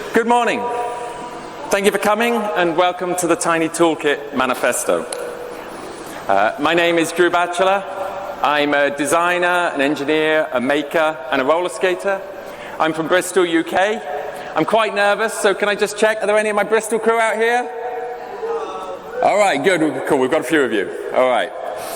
Good morning. Thank you for coming and welcome to the Tiny Toolkit Manifesto. My name is Drew Batchelor. I'm a designer, an engineer, a maker and a roller skater. I'm from Bristol, UK. I'm quite nervous, so can I just check, are there any of my Bristol crew out here? All right, good, cool, we've got a few of you. All right.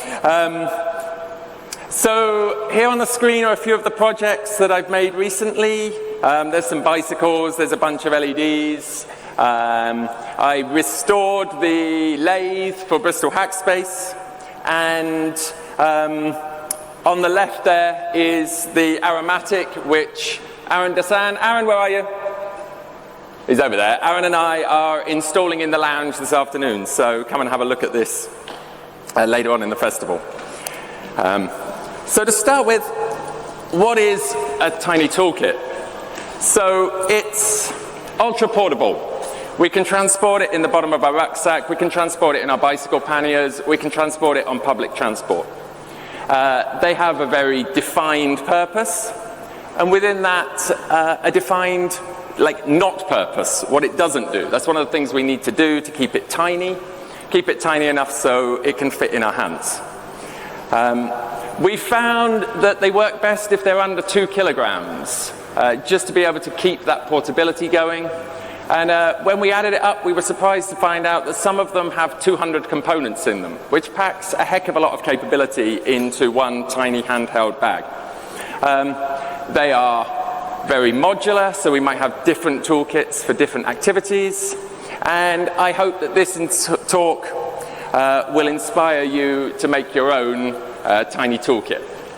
So here on the screen are a few of the projects that I've made recently. There's some bicycles, there's a bunch of LEDs. I restored the lathe for Bristol Hackspace, and on the left there is the Aromatic, which Aaron Dasan, Aaron, where are you? He's over there. Aaron and I are installing in the lounge this afternoon, so come and have a look at this later on in the festival. So to start with, what is a tiny toolkit? So it's ultra portable. We can transport it in the bottom of our rucksack, we can transport it in our bicycle panniers, we can transport it on public transport. They have a very defined purpose, and within that, a defined, not purpose, what it doesn't do. That's one of the things we need to do to keep it tiny enough so it can fit in our hands. We found that they work best if they're under 2 kilograms, just to be able to keep that portability going. And when we added it up, we were surprised to find out that some of them have 200 components in them, which packs a heck of a lot of capability into one tiny handheld bag. They are very modular, so we might have different toolkits for different activities. And I hope that this talk will inspire you to make your own tiny toolkit.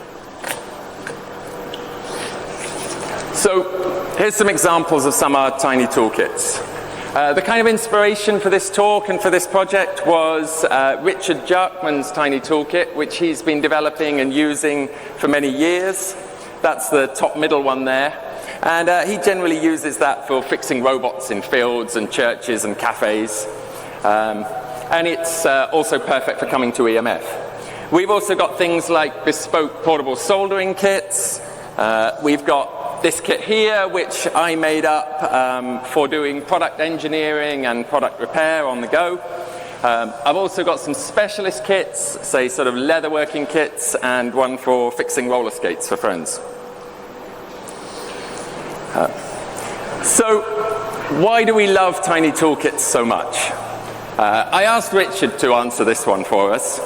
So here's some examples of some of our tiny toolkits. The kind of inspiration for this talk and for this project was Richard Jarkman's tiny toolkit, which he's been developing and using for many years. That's the top middle one there. And he generally uses that for fixing robots in fields and churches and cafes. And it's also perfect for coming to EMF. We've also got things like bespoke portable soldering kits. We've got this kit here, which I made up for doing product engineering and product repair on the go. I've also got some specialist kits, say sort of leatherworking kits, and one for fixing roller skates for friends. So why do we love tiny toolkits so much? I asked Richard to answer this one for us.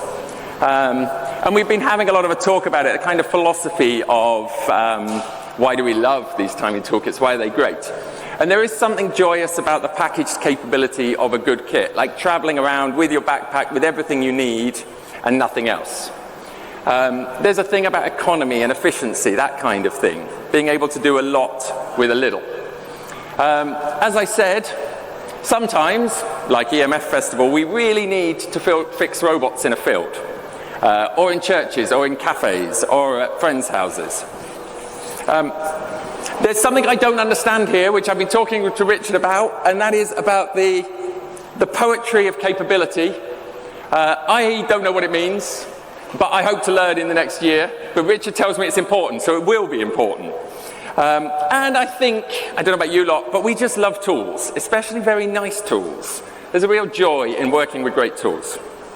And we've been having a lot of a talk about it, a kind of philosophy of why do we love these tiny toolkits, why are they great? And there is something joyous about the packaged capability of a good kit, like traveling around with your backpack with everything you need and nothing else. There's a thing about economy and efficiency, that kind of thing, being able to do a lot with a little. As I said, sometimes, like EMF Festival, we really need to fix robots in a field. Or in churches, or in cafes, or at friends' houses. There's something I don't understand here, which I've been talking to Richard about, and that is about the poetry of capability. I don't know what it means, but I hope to learn in the next year. But Richard tells me it's important, so it will be important. And I think, I don't know about you lot, but we just love tools, especially very nice tools. There's a real joy in working with great tools.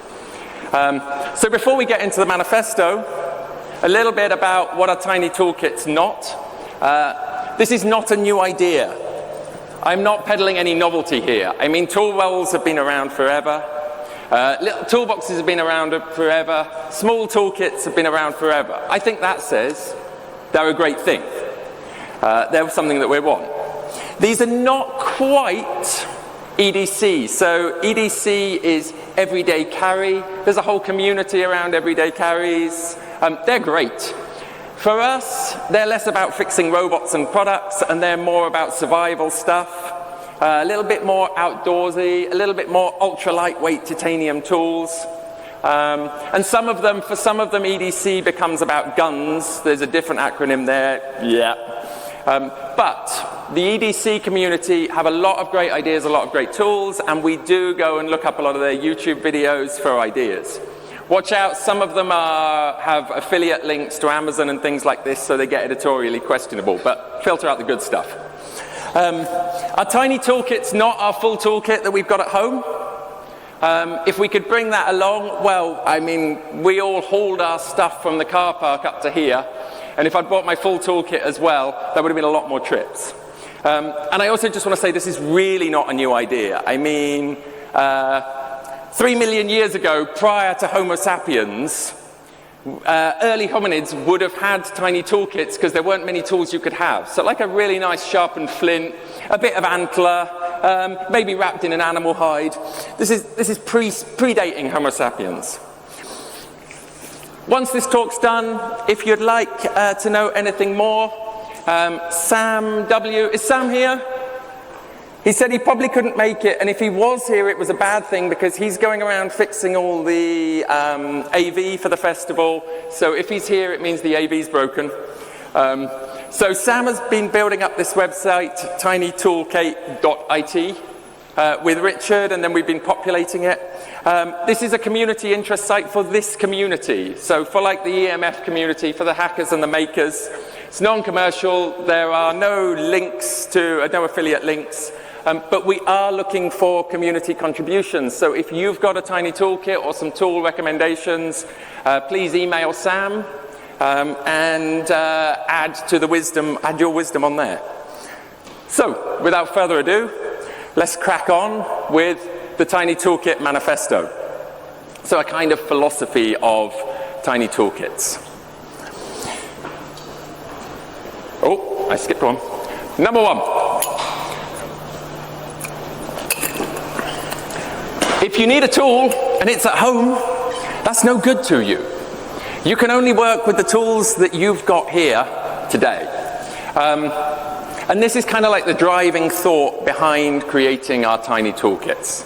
So before we get into the manifesto, a little bit about what a tiny toolkit's not. This is not a new idea. I'm not peddling any novelty here. I mean, tool wells have been around forever. Little toolboxes have been around forever. Small toolkits have been around forever. I think that says they're a great thing. They're something that we want. These are not quite EDC. So EDC is everyday carry. There's a whole community around everyday carries. They're great. For us, they're less about fixing robots and products, and they're more about survival stuff. A little bit more outdoorsy, a little bit more ultra lightweight titanium tools. And some of them, for some of them, EDC becomes about guns. There's a different acronym there. Yeah. But the EDC community have a lot of great ideas, a lot of great tools, and we do go and look up a lot of their YouTube videos for ideas. Watch out, some of them have affiliate links to Amazon and things like this, so they get editorially questionable, but filter out the good stuff. Our tiny toolkit's not our full toolkit that we've got at home. If we could bring that along, well, I mean, we all hauled our stuff from the car park up to here, and if I'd brought my full toolkit as well, that would have been a lot more trips. And I also just want to say this is really not a new idea. I mean, 3 million years ago, prior to Homo sapiens, early hominids would have had tiny toolkits because there weren't many tools you could have. So like a really nice sharpened flint, a bit of antler, maybe wrapped in an animal hide. This is predating Homo sapiens. Once this talk's done, if you'd like to know anything more, Sam W. Is Sam here? He said he probably couldn't make it, and if he was here, it was a bad thing because he's going around fixing all the AV for the festival. So if he's here, it means the AV's broken. So Sam has been building up this website, tinytoolkit.it, with Richard, and then we've been populating it. This is a community interest site for this community. So for like the EMF community, for the hackers and the makers. It's non-commercial. There are no links to, no affiliate links. But we are looking for community contributions. So if you've got a tiny toolkit or some tool recommendations, please email Sam and add your wisdom on there. So without further ado, let's crack on with the Tiny Toolkit Manifesto. So a kind of philosophy of tiny toolkits. Oh, I skipped one. Number 1. If you need a tool and it's at home, that's no good to you. You can only work with the tools that you've got here today. And this is kind of like the driving thought behind creating our tiny toolkits.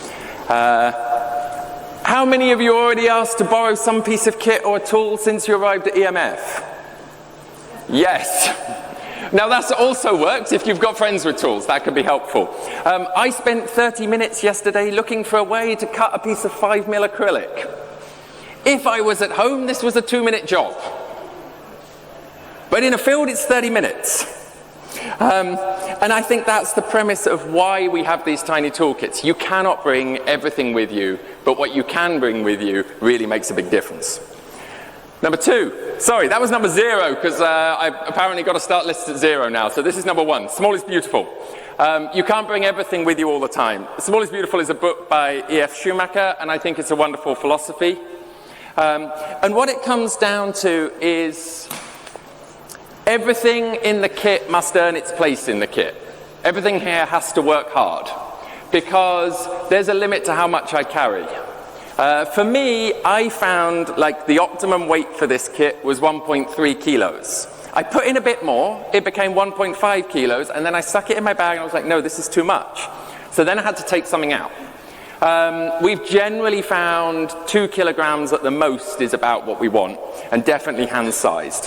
How many of you already asked to borrow some piece of kit or a tool since you arrived at EMF? Yes. Now that also works if you've got friends with tools. That could be helpful. I spent 30 minutes yesterday looking for a way to cut a piece of 5mm acrylic. If I was at home, this was a 2-minute job. But in a field, it's 30 minutes. And I think that's the premise of why we have these tiny toolkits. You cannot bring everything with you, but what you can bring with you really makes a big difference. Number 2. Sorry, that was number 0, because I've apparently got to start lists at 0 now. So this is number 1. Small is beautiful. You can't bring everything with you all the time. Small is Beautiful is a book by E.F. Schumacher, and I think it's a wonderful philosophy. And what it comes down to is everything in the kit must earn its place in the kit. Everything here has to work hard, because there's a limit to how much I carry. For me, I found like the optimum weight for this kit was 1.3 kilos. I put in a bit more, it became 1.5 kilos, and then I stuck it in my bag and I was like, no, this is too much. So then I had to take something out. We've generally found 2 kilograms at the most is about what we want, and definitely hand-sized.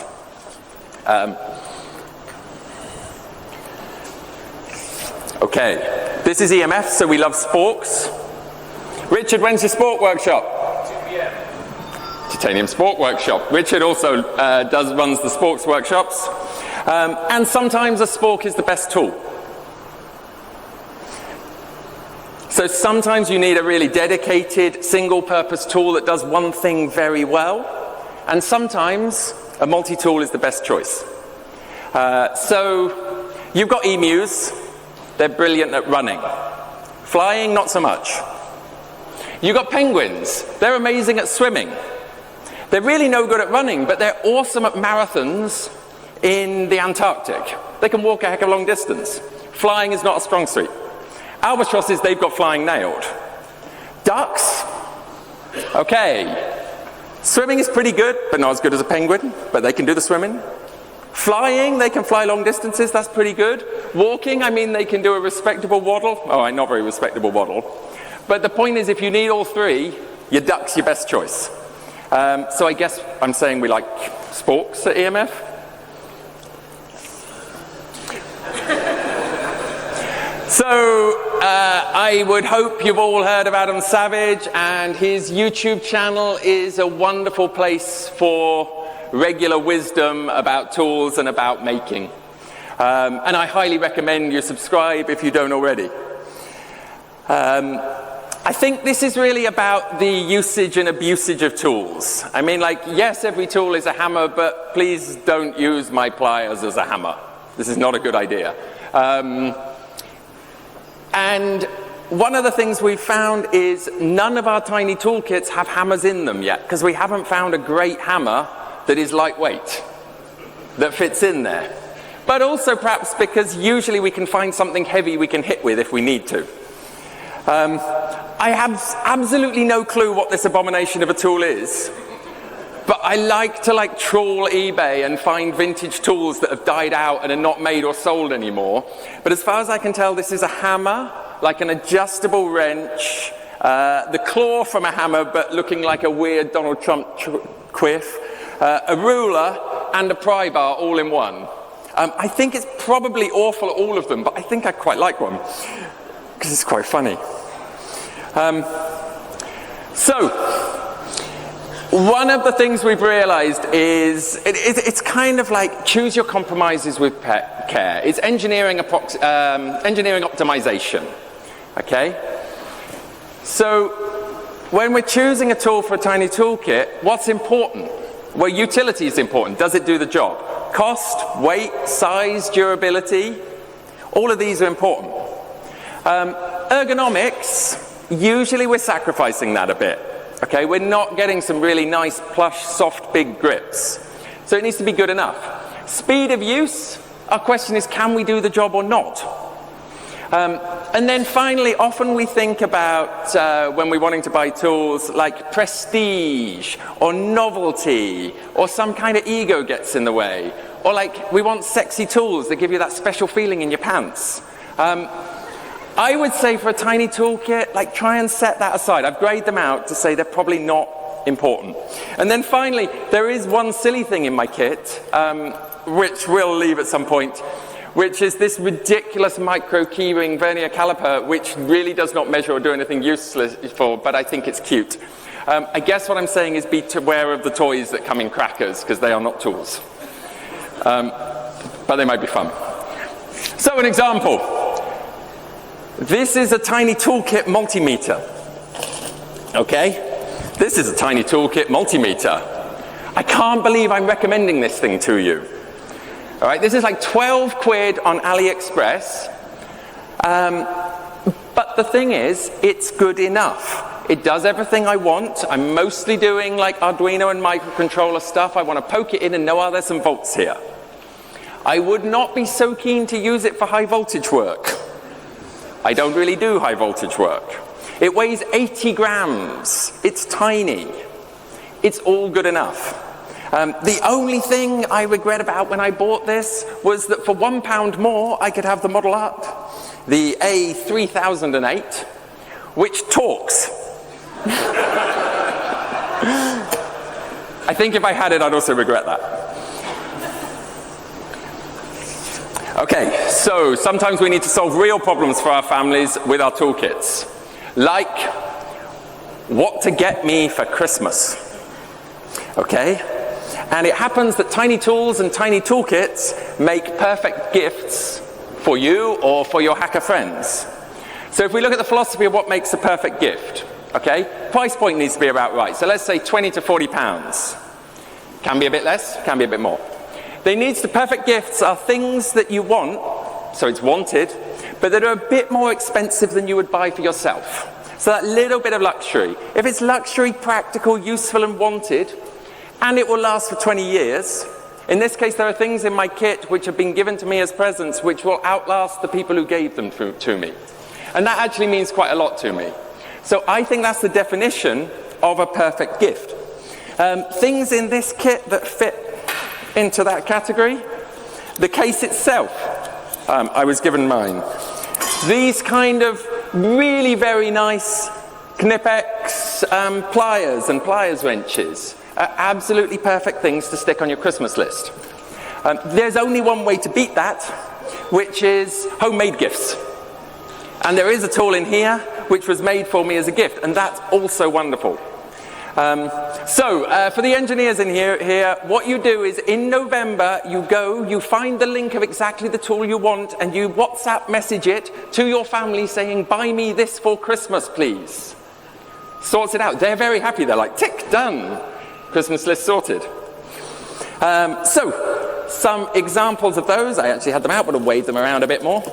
Okay, this is EMF, so we love sporks. Richard, when's your sport workshop? 2 p.m. Titanium Sport Workshop. Richard also runs the sporks workshops. And sometimes a spork is the best tool. So sometimes you need a really dedicated, single-purpose tool that does one thing very well. And sometimes a multi-tool is the best choice. So you've got emus. They're brilliant at running. Flying, not so much. You've got penguins. They're amazing at swimming. They're really no good at running, but they're awesome at marathons in the Antarctic. They can walk a heck of a long distance. Flying is not a strong suit. Albatrosses, they've got flying nailed. Ducks, okay. Swimming is pretty good, but not as good as a penguin, but they can do the swimming. Flying, they can fly long distances, that's pretty good. Walking, I mean, they can do a respectable waddle. All right, not very respectable waddle. But the point is, if you need all three, your duck's your best choice. So I guess I'm saying we like sporks at EMF. So I would hope you've all heard of Adam Savage, and his YouTube channel is a wonderful place for regular wisdom about tools and about making. And I highly recommend you subscribe if you don't already. I think this is really about the usage and abusage of tools. I mean, like, yes, every tool is a hammer, but please don't use my pliers as a hammer. This is not a good idea. And one of the things we've found is none of our tiny toolkits have hammers in them yet, because we haven't found a great hammer that is lightweight, that fits in there. But also perhaps because usually we can find something heavy we can hit with if we need to. I have absolutely no clue what this abomination of a tool is, but I like to trawl eBay and find vintage tools that have died out and are not made or sold anymore. But as far as I can tell, this is a hammer, like an adjustable wrench, the claw from a hammer but looking like a weird Donald Trump quiff, a ruler and a pry bar all in one. I think it's probably awful at all of them, but I think I quite like one because it's quite funny. So, one of the things we've realized is it's kind of like choose your compromises with care. It's engineering optimization. Okay? So, when we're choosing a tool for a tiny toolkit, what's important? Well, utility is important. Does it do the job? Cost, weight, size, durability, all of these are important. Ergonomics, usually we're sacrificing that a bit. Okay, we're not getting some really nice, plush, soft, big grips. So it needs to be good enough. Speed of use, our question is, can we do the job or not? And then finally, often we think about, when we're wanting to buy tools, like prestige, or novelty, or some kind of ego gets in the way. Or like, we want sexy tools that give you that special feeling in your pants. I would say for a tiny toolkit, try and set that aside. I've grayed them out to say they're probably not important. And then finally, there is one silly thing in my kit, which we'll leave at some point, which is this ridiculous micro keyring vernier caliper, which really does not measure or do anything useful, but I think it's cute. I guess what I'm saying is be aware of the toys that come in crackers, because they are not tools. But they might be fun. So an example. This is a tiny toolkit multimeter. Okay? This is a tiny toolkit multimeter. I can't believe I'm recommending this thing to you. All right, this is like 12 quid on AliExpress. But the thing is, it's good enough. It does everything I want. I'm mostly doing like Arduino and microcontroller stuff. I want to poke it in and know, oh, there's some volts here. I would not be so keen to use it for high voltage work. I don't really do high voltage work. It weighs 80 grams. It's tiny. It's all good enough. The only thing I regret about when I bought this was that for £1 more, I could have the model up, the A3008, which talks. I think if I had it, I'd also regret that. Okay, so sometimes we need to solve real problems for our families with our toolkits. Like, what to get me for Christmas. Okay? And it happens that tiny tools and tiny toolkits make perfect gifts for you or for your hacker friends. So if we look at the philosophy of what makes a perfect gift, okay, price point needs to be about right. So let's say 20 to 40 pounds. Can be a bit less, can be a bit more. The perfect gifts are things that you want, so it's wanted, but that are a bit more expensive than you would buy for yourself. So that little bit of luxury. If it's luxury, practical, useful and wanted, and it will last for 20 years. In this case, there are things in my kit which have been given to me as presents which will outlast the people who gave them to me. And that actually means quite a lot to me. So I think that's the definition of a perfect gift. Things in this kit that fit into that category. The case itself, I was given mine. These kind of really very nice Knipex pliers and pliers wrenches are absolutely perfect things to stick on your Christmas list. There's only one way to beat that, which is homemade gifts. And there is a tool in here which was made for me as a gift, and that's also wonderful. For the engineers in here, what you do is in November, you find the link of exactly the tool you want, and you WhatsApp message it to your family saying, buy me this for Christmas, please. Sorts it out. They're very happy. They're like, tick, done. Christmas list sorted. Some examples of those. I actually had them out, but I'll wave them around a bit more.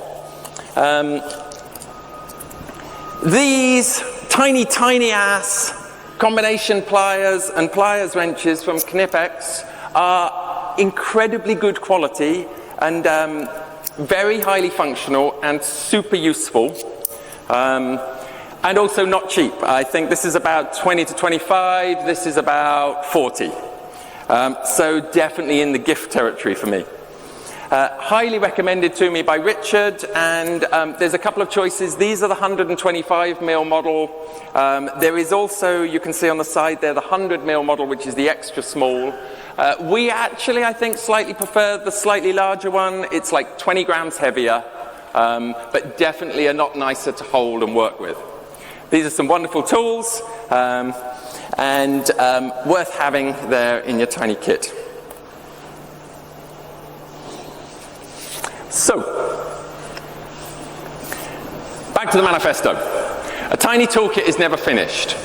These tiny ass combination pliers and pliers wrenches from Knipex are incredibly good quality and very highly functional and super useful, and also not cheap. I think this is about 20 to 25, this is about 40. So definitely in the gift territory for me. Highly recommended to me by Richard, and there's a couple of choices. These are the 125mm model. There is also, you can see on the side there, the 100mm model, which is the extra small. We actually, I think, slightly prefer the slightly larger one. It's like 20 grams heavier, but definitely a lot nicer to hold and work with. These are some wonderful tools, and worth having there in your tiny kit. So, back to the manifesto. A tiny toolkit is never finished.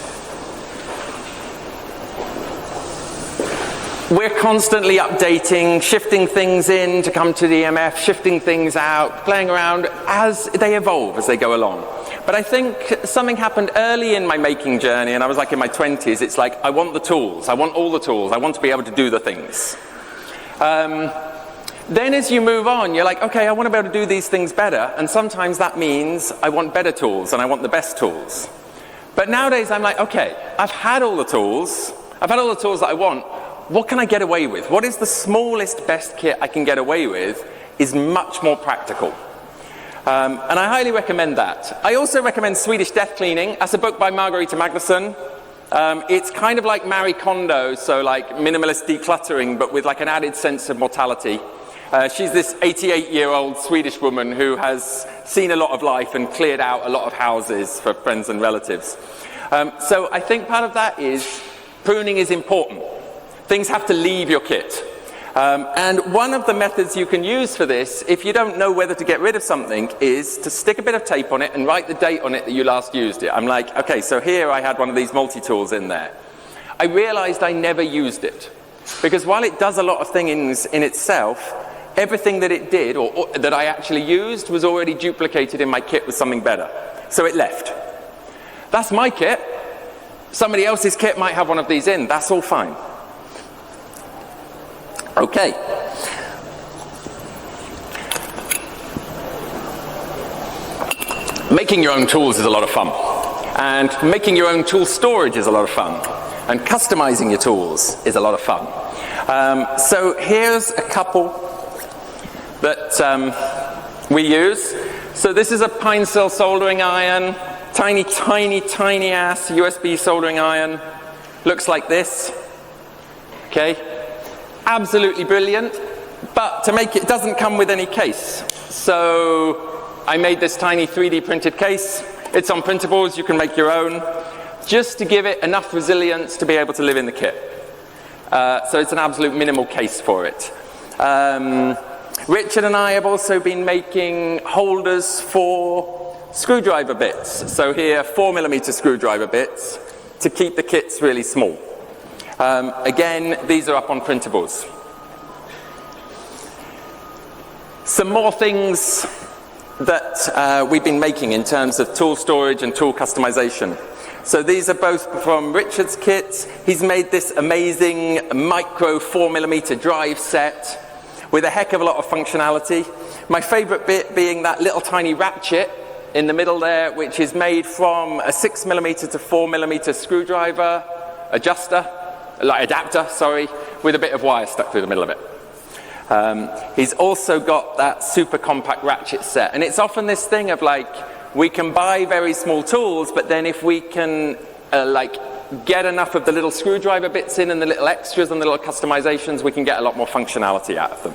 We're constantly updating, shifting things in to come to the EMF, shifting things out, playing around as they evolve, as they go along. But I think something happened early in my making journey, and I was like in my 20s, it's like, I want the tools, I want all the tools, I want to be able to do the things. Then as you move on, you're like, okay, I want to be able to do these things better, and sometimes that means I want better tools, and I want the best tools. But nowadays I'm like, okay, I've had all the tools that I want, what can I get away with? What is the smallest, best kit I can get away with is much more practical. And I highly recommend that. I also recommend Swedish Death Cleaning. That's a book by Margareta Magnusson. It's kind of like Marie Kondo, so like minimalist decluttering, but with like an added sense of mortality. She's this 88-year-old Swedish woman who has seen a lot of life and cleared out a lot of houses for friends and relatives. So I think part of that is pruning is important. Things have to leave your kit. And one of the methods you can use for this, if you don't know whether to get rid of something, is to stick a bit of tape on it and write the date on it that you last used it. I'm like, okay, so here I had one of these multi-tools in there. I realized I never used it. Because while it does a lot of things in itself, everything that it did, or that I actually used, was already duplicated in my kit with something better. So it left. That's my kit. Somebody else's kit might have one of these in. That's all fine. Okay. Making your own tools is a lot of fun. And making your own tool storage is a lot of fun. And customizing your tools is a lot of fun. So here's a couple that we use. So this is a Pine Sil soldering iron. Tiny ass USB soldering iron. Looks like this. Okay. Absolutely brilliant, but to make it doesn't come with any case. So I made this tiny 3D printed case. It's on printables, you can make your own, just to give it enough resilience to be able to live in the kit. So it's an absolute minimal case for it. Richard and I have also been making holders for screwdriver bits. So here, 4mm screwdriver bits to keep the kits really small. Again, these are up on printables. Some more things that we've been making in terms of tool storage and tool customization. So these are both from Richard's kits. He's made this amazing micro 4mm drive set with a heck of a lot of functionality. My favorite bit being that little tiny ratchet in the middle there, which is made from a 6mm to 4mm screwdriver adapter, with a bit of wire stuck through the middle of it. He's also got that super compact ratchet set, and it's often this thing of like, we can buy very small tools, but then if we can get enough of the little screwdriver bits in and the little extras and the little customizations, we can get a lot more functionality out of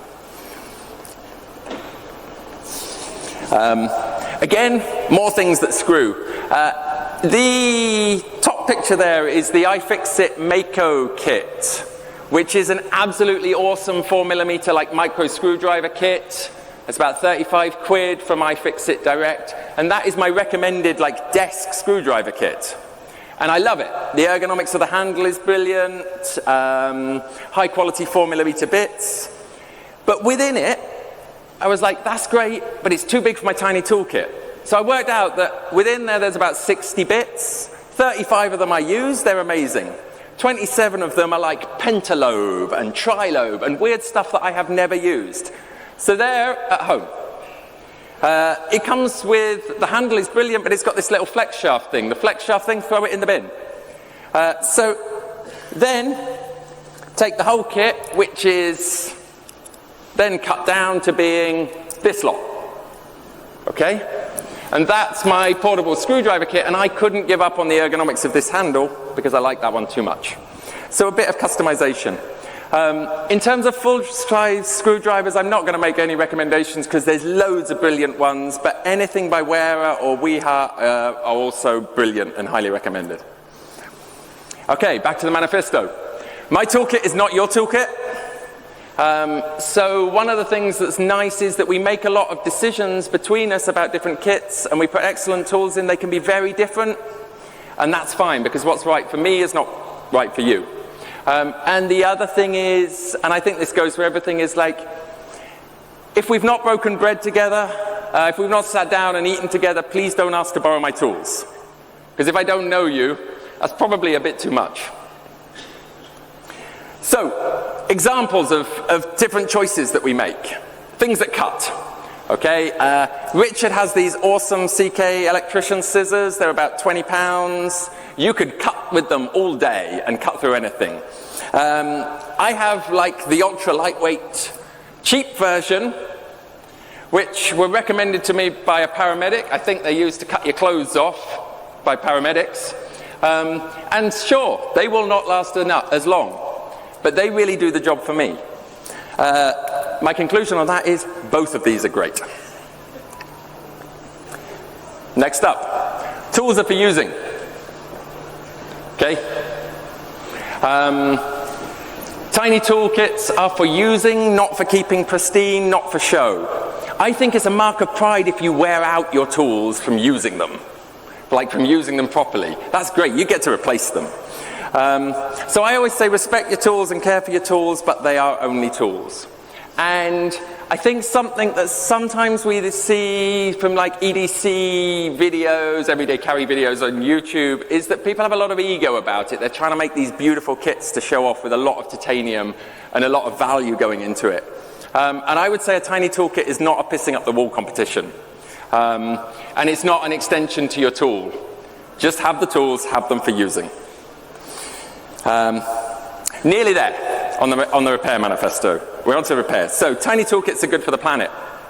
them. Again, more things that screw. The top top picture there is the iFixit Mako kit, which is an absolutely awesome 4mm like micro screwdriver kit. It's about 35 quid from iFixit Direct, and that is my recommended like desk screwdriver kit. And I love it. The ergonomics of the handle is brilliant, high quality 4mm bits. But within it, I was like, that's great, but it's too big for my tiny toolkit. So I worked out that within there's about 60 bits. 35 of them I use, they're amazing. 27 of them are like pentalobe and trilobe and weird stuff that I have never used. So they're at home. It comes with, the handle is brilliant, but it's got this little flex shaft thing. The flex shaft thing, throw it in the bin. So then take the whole kit, which is then cut down to being this lot. Okay? And that's my portable screwdriver kit, and I couldn't give up on the ergonomics of this handle because I like that one too much. So a bit of customization. In terms of full-size screwdrivers, I'm not going to make any recommendations because there's loads of brilliant ones, but anything by Wera or Wiha are also brilliant and highly recommended. Okay, back to the manifesto. My toolkit is not your toolkit. So one of the things that's nice is that we make a lot of decisions between us about different kits, and we put excellent tools in. They can be very different, and that's fine because what's right for me is not right for you. And the other thing is, and I think this goes for everything, is like, if we've not broken bread together, if we've not sat down and eaten together, please don't ask to borrow my tools. Because if I don't know you, that's probably a bit too much. So, examples of different choices that we make. Things that cut. Okay, Richard has these awesome CK electrician scissors. They're about £20. You could cut with them all day and cut through anything. I have like the ultra lightweight cheap version, which were recommended to me by a paramedic. I think they're used to cut your clothes off by paramedics. And sure, they will not last as long, but they really do the job for me. My conclusion on that is both of these are great. Next up, tools are for using. Okay? Tiny toolkits are for using, not for keeping pristine, not for show. I think it's a mark of pride if you wear out your tools from using them, like from using them properly. That's great, you get to replace them. So I always say respect your tools and care for your tools, but they are only tools. And I think something that sometimes we see from like EDC videos, everyday carry videos on YouTube, is that people have a lot of ego about it. They're trying to make these beautiful kits to show off with a lot of titanium and a lot of value going into it. And I would say a tiny toolkit is not a pissing up the wall competition. And it's not an extension to your tool. Just have the tools, have them for using. Nearly there on the repair manifesto. We're on to repair. So tiny toolkits are good for the planet.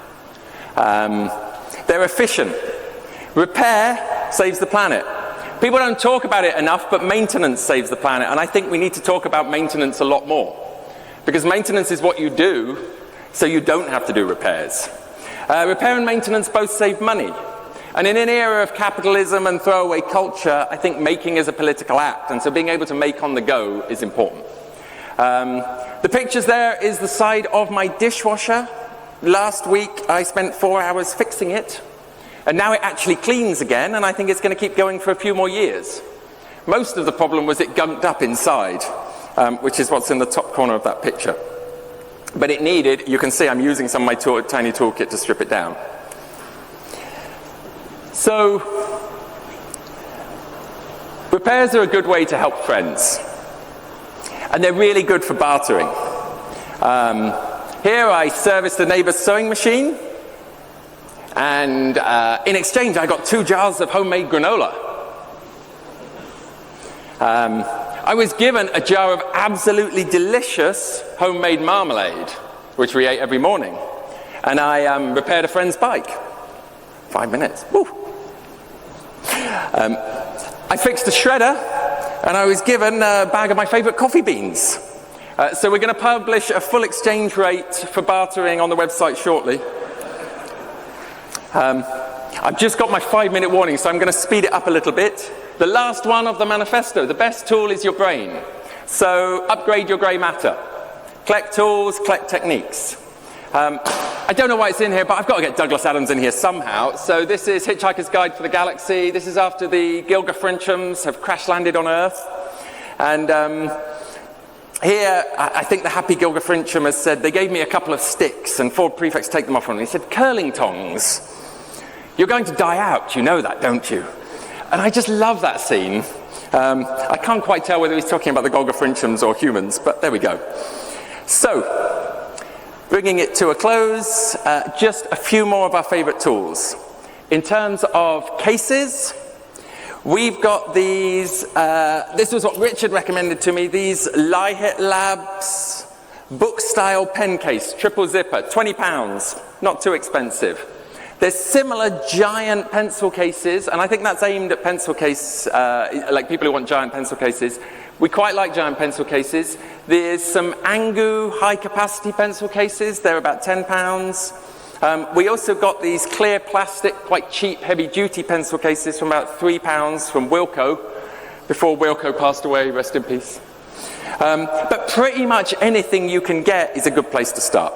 They're efficient. Repair saves the planet. People don't talk about it enough, but maintenance saves the planet. And I think we need to talk about maintenance a lot more. Because maintenance is what you do, so you don't have to do repairs. Repair and maintenance both save money. And in an era of capitalism and throwaway culture, I think making is a political act, and so being able to make on the go is important. The pictures there is the side of my dishwasher. Last week I spent 4 hours fixing it, and now it actually cleans again, and I think it's going to keep going for a few more years. Most of the problem was it gunked up inside, which is what's in the top corner of that picture. But it needed, you can see I'm using some of my tiny toolkit to strip it down. So, repairs are a good way to help friends. And they're really good for bartering. Here I serviced a neighbor's sewing machine, and in exchange I got 2 jars of homemade granola. I was given a jar of absolutely delicious homemade marmalade, which we ate every morning. And I repaired a friend's bike. 5 minutes. Woo. I fixed a shredder, and I was given a bag of my favorite coffee beans. So we're going to publish a full exchange rate for bartering on the website shortly. I've just got my 5-minute warning, so I'm going to speed it up a little bit. The last one of the manifesto, the best tool is your brain. So upgrade your grey matter. Collect tools, collect techniques. I don't know why it's in here, but I've got to get Douglas Adams in here somehow. So this is Hitchhiker's Guide for the Galaxy. This is after the Gilga Frinchams have crash-landed on Earth. And here, I think the happy Gilga Frincham has said, they gave me a couple of sticks, and Ford Prefects take them off on me. He said, curling tongs. You're going to die out, you know that, don't you? And I just love that scene. I can't quite tell whether he's talking about the Gilga Frinchams or humans, but there we go. So, bringing it to a close, just a few more of our favorite tools. In terms of cases, we've got these, this was what Richard recommended to me, these Lyhit Labs book-style pen case, triple zipper, £20, not too expensive. There's similar giant pencil cases, and I think that's aimed at pencil case, like people who want giant pencil cases. We quite like giant pencil cases. There's some Angu high-capacity pencil cases. They're about £10. We also got these clear plastic, quite cheap, heavy-duty pencil cases from about £3 from Wilko, before Wilko passed away, rest in peace. But pretty much anything you can get is a good place to start.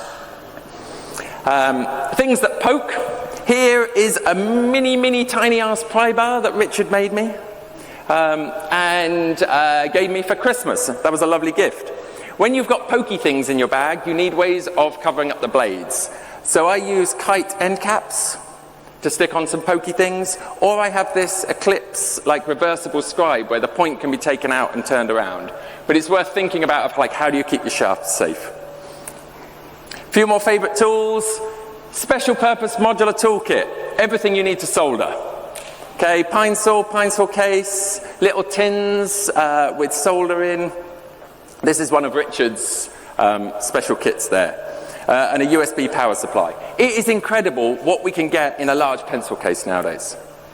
Things that poke. Here is a mini tiny-ass pry bar that Richard made me. And gave me for Christmas. That was a lovely gift. When you've got pokey things in your bag, you need ways of covering up the blades. So I use kite end caps to stick on some pokey things, or I have this Eclipse like reversible scribe where the point can be taken out and turned around. But it's worth thinking about like how do you keep your shafts safe. A few more favorite tools. Special purpose modular toolkit. Everything you need to solder. Okay, pine saw case, little tins with solder in. This is one of Richard's special kits there, and a USB power supply. It is incredible what we can get in a large pencil case nowadays.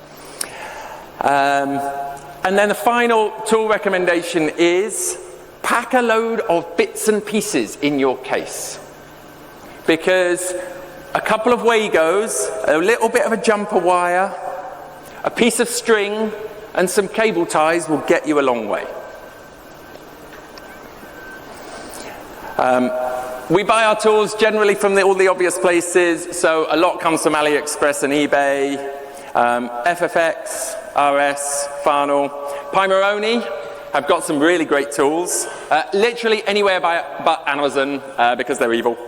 And then the final tool recommendation is pack a load of bits and pieces in your case. Because a couple of Wagos, a little bit of a jumper wire, a piece of string and some cable ties will get you a long way. We buy our tools generally from all the obvious places, so a lot comes from AliExpress and eBay, FFX, RS, Farnell. Pimeroni have got some really great tools, literally anywhere but Amazon because they're evil.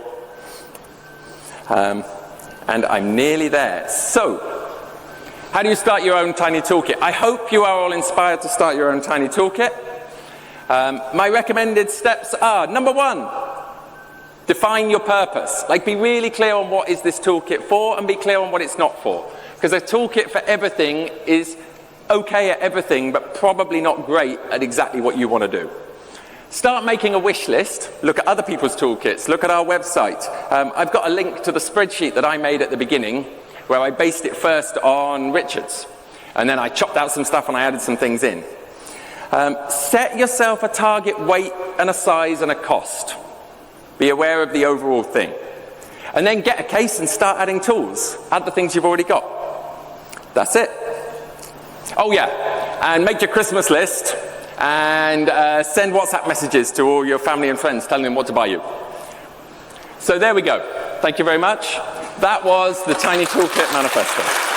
And I'm nearly there. So, how do you start your own tiny toolkit? I hope you are all inspired to start your own tiny toolkit. My recommended steps are, number one, define your purpose. Like, be really clear on what is this toolkit for and be clear on what it's not for. Because a toolkit for everything is okay at everything, but probably not great at exactly what you want to do. Start making a wish list. Look at other people's toolkits. Look at our website. I've got a link to the spreadsheet that I made at the beginning, where I based it first on Richard's. And then I chopped out some stuff and I added some things in. Set yourself a target weight and a size and a cost. Be aware of the overall thing. And then get a case and start adding tools. Add the things you've already got. That's it. Oh yeah, and make your Christmas list and send WhatsApp messages to all your family and friends telling them what to buy you. So there we go. Thank you very much. That was the Tiny Toolkit Manifesto.